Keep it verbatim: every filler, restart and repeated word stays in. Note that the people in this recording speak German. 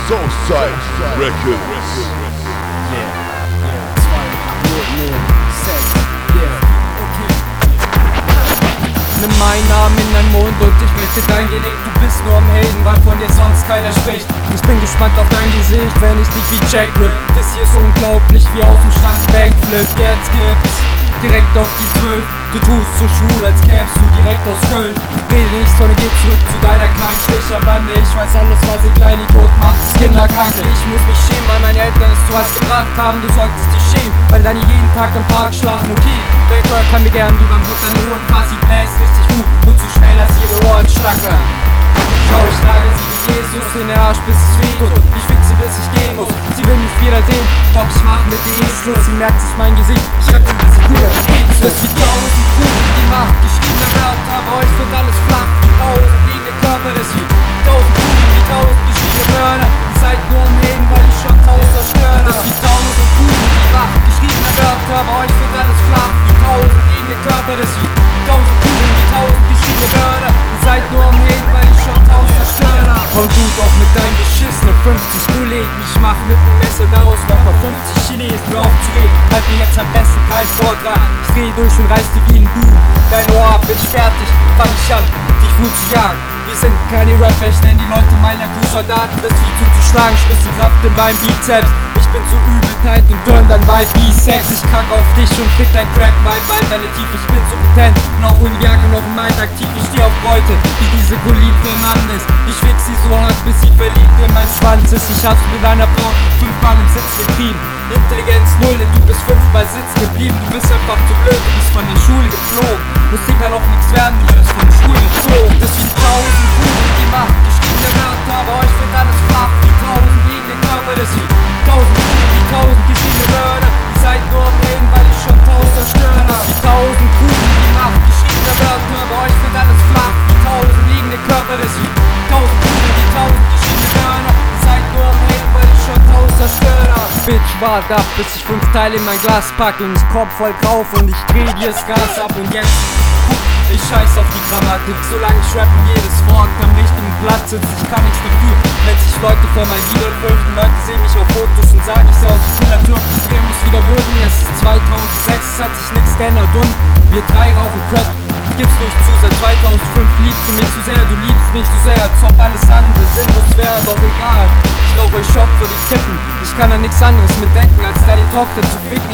Southside Records. Yeah, yeah, zwei, yeah, yeah, sechs, yeah, okay. Nimm meinen Namen in deinen Mund und ich möchte dein Genick. Du bist nur am Helden, weil von dir sonst keiner spricht. Ich bin gespannt auf dein Gesicht, wenn ich dich wie Jack Rip. Das hier ist unglaublich, wie aus dem Stand Backflip. Jetzt gibt's direkt auf die zwölf. Du tust so schwul, als kämst du direkt aus Köln. Rede nicht, sondern geh zurück zu deiner kleinen Sticherbande. Ich weiß alles, was ein kleiner Idiot macht, ist Kinderkacke. Ich muss mich schämen, weil meine Eltern es zu was gebracht haben. Du solltest dich schämen, weil deine jeden Tag im Park schlafen. Okay, Baker kann mir gern, wie beim Blut deine Ohren quasi bläst richtig gut und zu schnell, dass ihre Ohren schlackern. Schau, ich trage sie wie Jesus in der Arsch, bis es wehtut. Ich fick sie, bis ich gehen muss. Sie will mich wiedersehen, doch ich mach mit ihr eh Schluss. Sie merkt sich mein Gesicht, ich schreib ihr, bis sie wieder geht. Das ist wie tausend Kuchen, die Macht geschriebene Wörter, aber euch wird alles flach. Wie tausend liegende Körper, das ist wie tausend Kuchen, wie tausend geschriebene Wörter. Ihr seid nur am Reden, weil ich schon tausend zerstöre. Das ist wie tausend Kuchen, die Macht geschriebene Wörter, aber euch wird alles flach. Wie tausend liegende Körper, das ist wie tausend Kuchen, wie tausend geschriebene Wörter. Ihr seid nur am Reden, weil ich schon tausend zerstöre. Und du doch mit deinen beschissenen fünfzig Kollegen. Ich mach mit dem Messer daraus nochmal fünfzig Chinesen. Hör auf zu reden, halt mir jetzt am besten kein Vortrag. Ich dreh durch und reiß dir wie ein Du. Dein Ohr ab, bin ich fertig, fang ich an, dich gut zu jagen. Wir sind keine Rapper, ich nenn die Leute meiner Soldaten. Das wie zuzuschlagen, Schlüssel Kraft in meinem Bizeps. Ich bin so Übelkeit und turn dann bei Bisex. Ich kack auf dich und fick dein Crack, mein Bein, deine Tief. Ich bin so potent, noch ohne Jacke, noch im Mind aktiv. Ich steh auf Beute, wie diese Colin Fernandes. Ich fix sie so hart, bis sie verliebt in mein Schwanz ist. Ich hab's mit deiner Frau fünfmal im Sitz getrieben. Intelligenz null, denn du bist fünfmal sitzen geblieben. Du bist einfach zu blöd, du bist von der Schule geflogen. Musik kann auch nichts werden, du wirst von der Schule gezogen. Das wie tausend Kuchen, die Macht geschriebene Wörter, aber euch wird alles flach. Wie tausend liegende Körper, das wie tausend Kuchen, wie tausend geschriebene Wörter. Ihr seid nur am Reden, weil ich schon tausend zerstöre. Das wie tausend Kuchen, die Macht geschriebene Wörter, aber euch wird alles flach. Wie tausend liegende Körper, das wie tausend Kuchen, wie tausend geschriebene Wörter. Ihr seid nur am Reden, weil ich schon tausend zerstöre. Bitch, wart ab, bis ich fünf Teile in mein Glas pack und ich Kopf voll drauf und ich dreh dir das Gas ab und jetzt guck, ich scheiß auf die Grammatik, solange ich rappen jedes Wort am richtigen Platz sitzt, ich kann nichts dafür, wenn sich Leute vor mein Video fürchten, Leute sehen mich auf Fotos und sagen, ich seh aus wie cooler Türk, ich dreh mich wieder würden, es ist zweitausendsechs, es hat sich nichts geändert und wir drei rauchen Crack, gibt's nicht zu, seit zweitausendfünf liebst du mich zu sehr, du liebst mich zu sehr, als ob alles andere sinnlos wäre, doch egal. Ich glaub, euch schockt so die Kippen. Ich kann an nichts anderes mitdenken, als deine Tochter zu ficken.